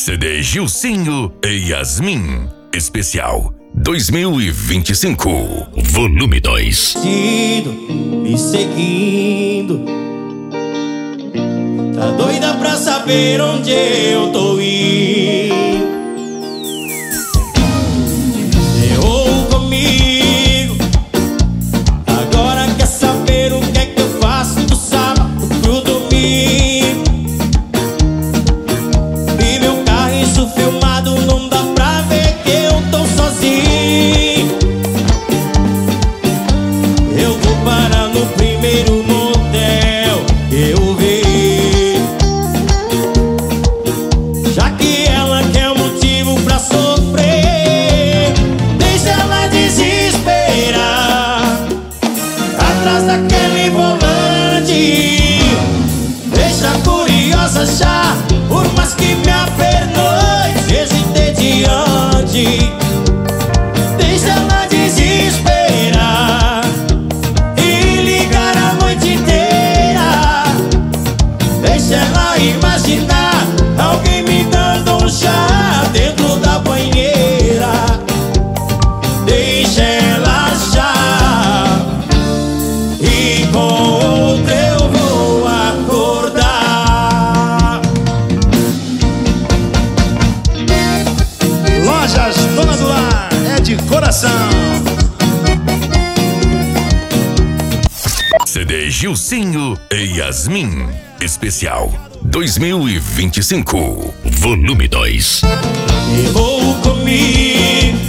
CD Gilcinho e Yasmin, especial 2025, volume 2. Me seguindo, tá doida pra saber onde eu tô indo. Errou comigo, agora quer saber o que é que eu faço do sábado pro domingo. E meu carro isso filmado, não dá pra ver que eu tô sozinho. Eu vou parar no primeiro motel que eu vi, já que ela quer motivo pra sofrer. Deixa ela desesperar atrás daquele volante. Deixa a curiosa já, por mais que me apernoe, seja entediante. Deixa ela desesperar e ligar a noite inteira. Deixa ela imaginar alguém me dando um chá dentro da banheira. Deixa ela achar e com outra eu vou acordar. Lojas Dona do Lar é de coração. CD Gilcinho e Yasmin, especial 2025, volume 2. Errou comigo,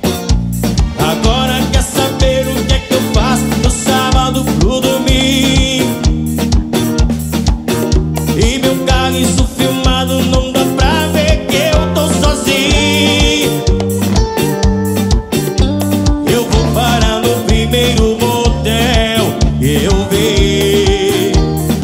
agora quer saber o que é que eu faço do sábado pro domingo. E meu carro isso filmado, não dá pra ver que eu tô sozinho. Eu vou parar no primeiro motel que eu vi,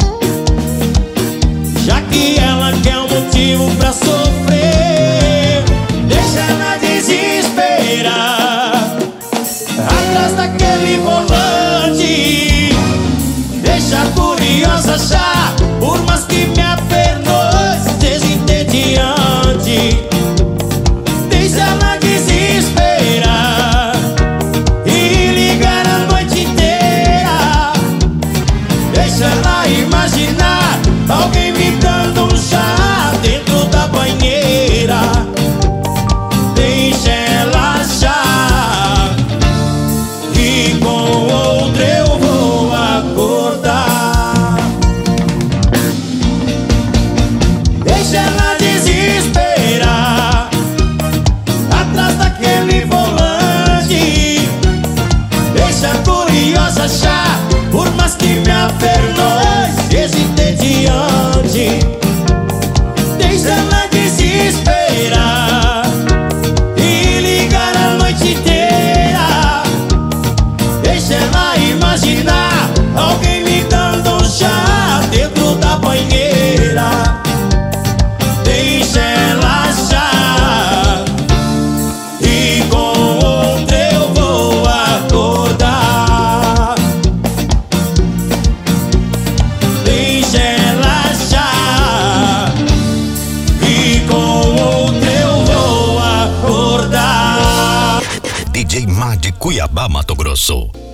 já que ela quer um motivo pra sofrer. Deixa ela desesperar atrás daquele volante. Deixa a curiosa achar, por mais que me apernoe, seja entediante. Deixa ela desesperar e ligar a noite inteira. Deixa ela imaginar alguém me dando um chá dentro da banheira. Deixa ela achar e com outra eu vou acordar. Deixa ela desesperar atrás daquele volante. Deixa a curiosa achar, por mais que me apernoe, seja entediante. Deixa ela desesperar e ligar a noite inteira. Deixa ela imaginar alguém me dando um chá dentro da banheira. Deixa ela achar e com outra eu vou acordar. Deixa ela achar e com outra eu vou acordar. DJ Má de Cuiabá, Mato Grosso.